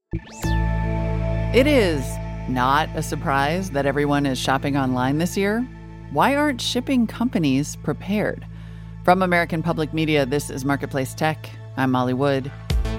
It is not a surprise that everyone is shopping online this year. Why aren't shipping companies prepared? From American Public Media, this is Marketplace Tech. I'm Molly Wood.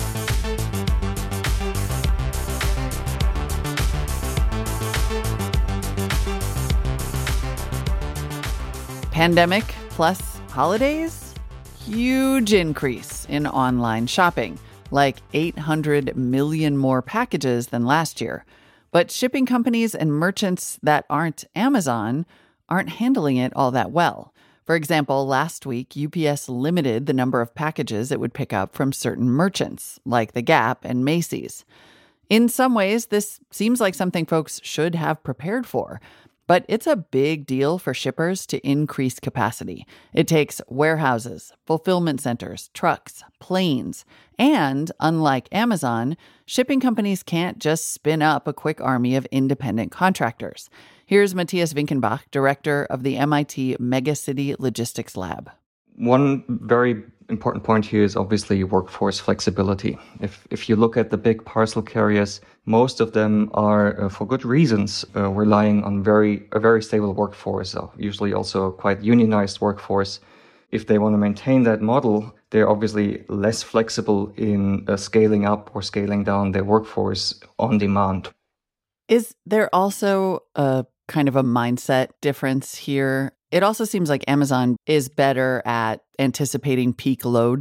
Pandemic plus holidays? Huge increase in online shopping, like 800 million more packages than last year. But shipping companies and merchants that aren't Amazon aren't handling it all that well. For example, last week, UPS limited the number of packages it would pick up from certain merchants, like The Gap and Macy's. In some ways, this seems like something folks should have prepared for. But it's a big deal for shippers to increase capacity. It takes warehouses, fulfillment centers, trucks, planes, and unlike Amazon, shipping companies can't just spin up a quick army of independent contractors. Here's Matthias Winkenbach, director of the MIT Megacity Logistics Lab. One very important point here is obviously workforce flexibility. If you look at the big parcel carriers, most of them are, for good reasons, relying on a very stable workforce, usually also quite unionized workforce. If they want to maintain that model, they're obviously less flexible in scaling up or scaling down their workforce on demand. Is there also a kind of a mindset difference here? It also seems like Amazon is better at anticipating peak load.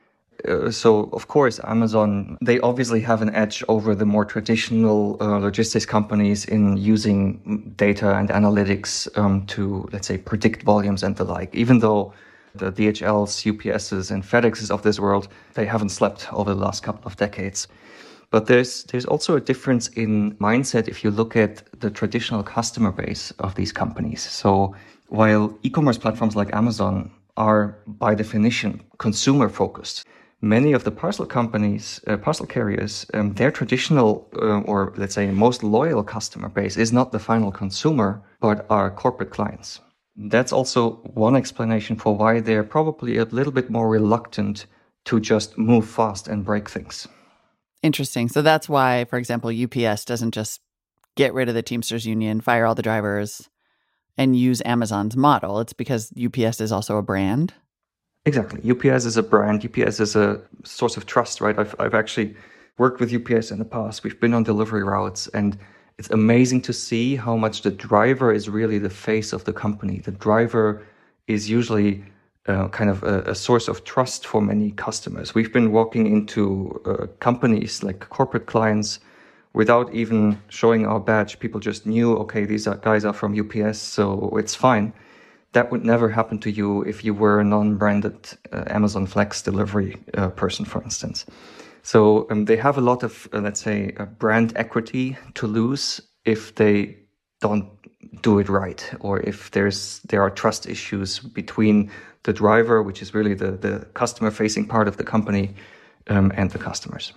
So, of course, Amazon, they obviously have an edge over the more traditional logistics companies in using data and analytics to, let's say, predict volumes and the like. Even though the DHLs, UPSs, and FedExes of this world, they haven't slept over the last couple of decades. But there's also a difference in mindset if you look at the traditional customer base of these companies. So while e-commerce platforms like Amazon are by definition consumer focused, many of the parcel companies, parcel carriers, their traditional or let's say most loyal customer base is not the final consumer, but are corporate clients. That's also one explanation for why they're probably a little bit more reluctant to just move fast and break things. Interesting. So that's why, for example, UPS doesn't just get rid of the Teamsters union, fire all the drivers, and use Amazon's model. It's because UPS is also a brand. Exactly. UPS is a brand. UPS is a source of trust, right? I've actually worked with UPS in the past. We've been on delivery routes, and it's amazing to see how much the driver is really the face of the company. The driver is usually kind of a source of trust for many customers. We've been walking into companies like corporate clients without even showing our badge. People just knew, okay, these guys are from UPS, so it's fine. That would never happen to you if you were a non-branded Amazon Flex delivery person, for instance. So they have a lot of, let's say, brand equity to lose if they don't do it right, or if there are trust issues between the driver, which is really the customer-facing part of the company, and the customers.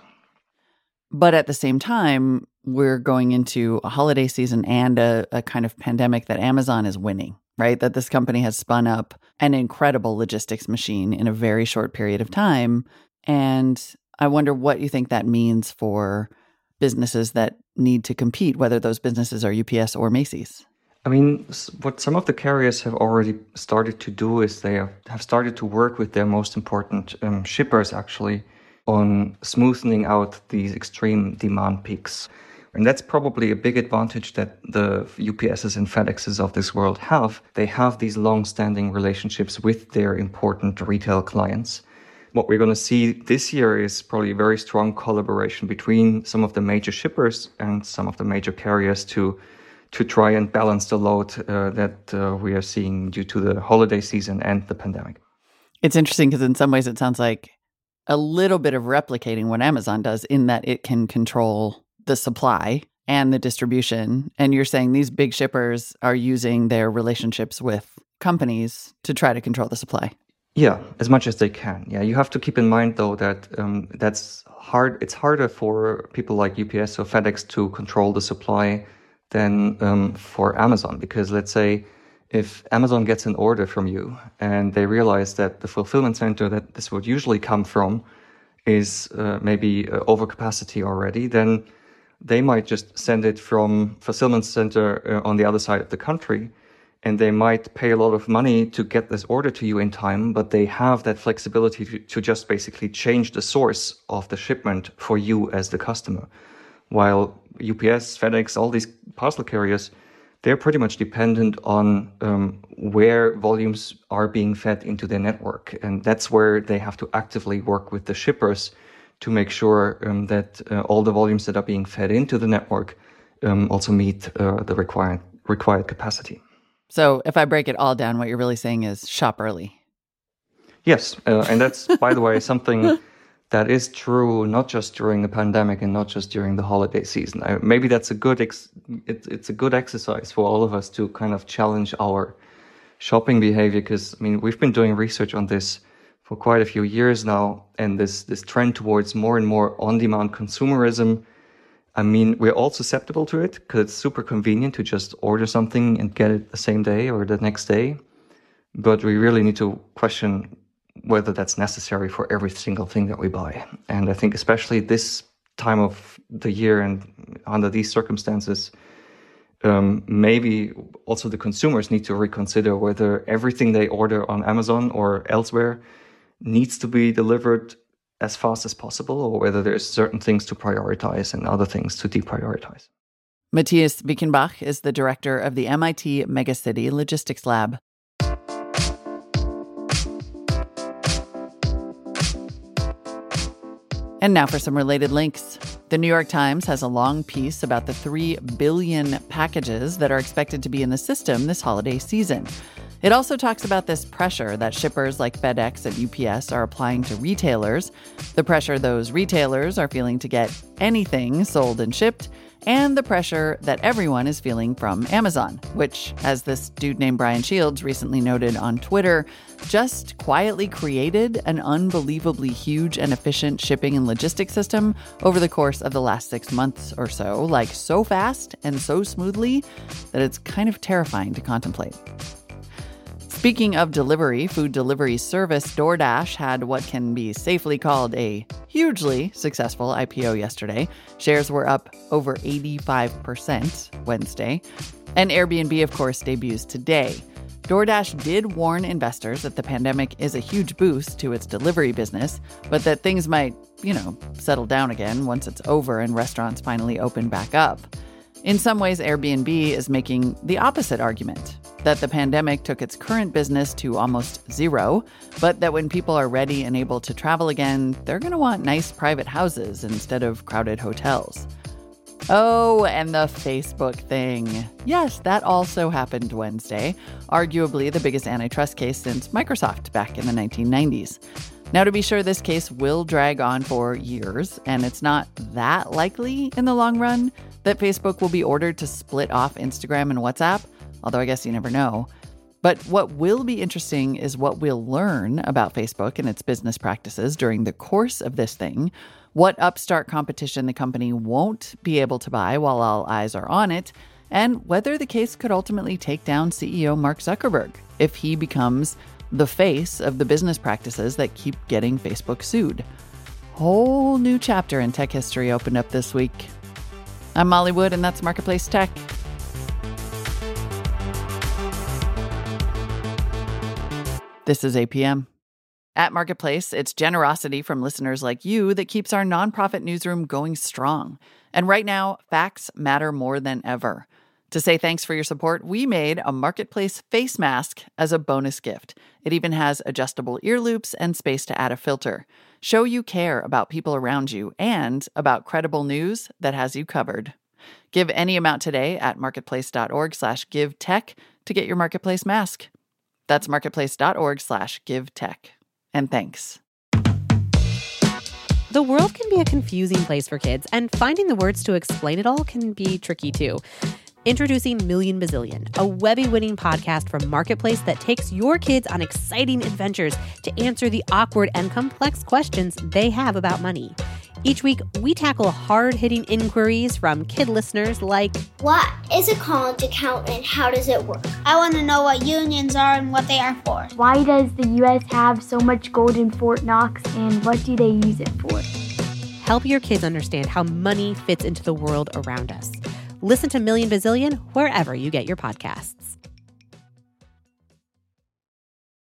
But at the same time, we're going into a holiday season and a kind of pandemic that Amazon is winning, right? That this company has spun up an incredible logistics machine in a very short period of time. And I wonder what you think that means for businesses that need to compete, whether those businesses are UPS or Macy's. I mean, what some of the carriers have already started to do is they have started to work with their most important shippers, actually, on smoothing out these extreme demand peaks. And that's probably a big advantage that the UPSs and FedExes of this world have. They have these long-standing relationships with their important retail clients. What we're going to see this year is probably a very strong collaboration between some of the major shippers and some of the major carriers to try and balance the load that we are seeing due to the holiday season and the pandemic. It's interesting because in some ways it sounds like a little bit of replicating what Amazon does in that it can control the supply and the distribution. And you're saying these big shippers are using their relationships with companies to try to control the supply. Yeah, as much as they can. Yeah, you have to keep in mind, though, that that's hard. It's harder for people like UPS or FedEx to control the supply than for Amazon. Because let's say if Amazon gets an order from you and they realize that the fulfillment center that this would usually come from is maybe overcapacity already, then they might just send it from fulfillment center on the other side of the country, and they might pay a lot of money to get this order to you in time, but they have that flexibility to just basically change the source of the shipment for you as the customer. While UPS, FedEx, all these parcel carriers, they're pretty much dependent on where volumes are being fed into their network. And that's where they have to actively work with the shippers to make sure that all the volumes that are being fed into the network also meet the required capacity. So if I break it all down, what you're really saying is shop early. Yes, and that's, by the way, something that is true not just during the pandemic and not just during the holiday season. Maybe that's a good it's a good exercise for all of us to kind of challenge our shopping behavior, because I mean, we've been doing research on this for quite a few years now, and this trend towards more and more on-demand consumerism. I mean, we're all susceptible to it because it's super convenient to just order something and get it the same day or the next day. But we really need to question whether that's necessary for every single thing that we buy. And I think especially this time of the year and under these circumstances, maybe also the consumers need to reconsider whether everything they order on Amazon or elsewhere needs to be delivered as fast as possible, or whether there's certain things to prioritize and other things to deprioritize. Matthias Bickenbach is the director of the MIT Megacity Logistics Lab. And now for some related links. The New York Times has a long piece about the 3 billion packages that are expected to be in the system this holiday season. It also talks about this pressure that shippers like FedEx and UPS are applying to retailers, the pressure those retailers are feeling to get anything sold and shipped, and the pressure that everyone is feeling from Amazon, which, as this dude named Brian Shields recently noted on Twitter, just quietly created an unbelievably huge and efficient shipping and logistics system over the course of the last 6 months or so, like so fast and so smoothly that it's kind of terrifying to contemplate. Speaking of delivery, food delivery service DoorDash had what can be safely called a hugely successful IPO yesterday. Shares were up over 85% Wednesday. And Airbnb, of course, debuts today. DoorDash did warn investors that the pandemic is a huge boost to its delivery business, but that things might, settle down again once it's over and restaurants finally open back up. In some ways, Airbnb is making the opposite argument, that the pandemic took its current business to almost zero, but that when people are ready and able to travel again, they're going to want nice private houses instead of crowded hotels. Oh, and the Facebook thing. Yes, that also happened Wednesday, arguably the biggest antitrust case since Microsoft back in the 1990s. Now, to be sure, this case will drag on for years, and it's not that likely in the long run that Facebook will be ordered to split off Instagram and WhatsApp, although I guess you never know. But what will be interesting is what we'll learn about Facebook and its business practices during the course of this thing, what upstart competition the company won't be able to buy while all eyes are on it, and whether the case could ultimately take down CEO Mark Zuckerberg if he becomes the face of the business practices that keep getting Facebook sued. Whole new chapter in tech history opened up this week. I'm Molly Wood, and that's Marketplace Tech. This is APM. At Marketplace, it's generosity from listeners like you that keeps our nonprofit newsroom going strong. And right now, facts matter more than ever. To say thanks for your support, we made a Marketplace face mask as a bonus gift. It even has adjustable ear loops and space to add a filter. Show you care about people around you and about credible news that has you covered. Give any amount today at marketplace.org/givetech to get your Marketplace mask. That's marketplace.org/givetech. And thanks. The world can be a confusing place for kids, and finding the words to explain it all can be tricky too. Introducing Million Bazillion, a Webby-winning podcast from Marketplace that takes your kids on exciting adventures to answer the awkward and complex questions they have about money. Each week, we tackle hard-hitting inquiries from kid listeners like, what is a college account and how does it work? I want to know what unions are and what they are for. Why does the U.S. have so much gold in Fort Knox, and what do they use it for? Help your kids understand how money fits into the world around us. Listen to Million Bazillion wherever you get your podcasts.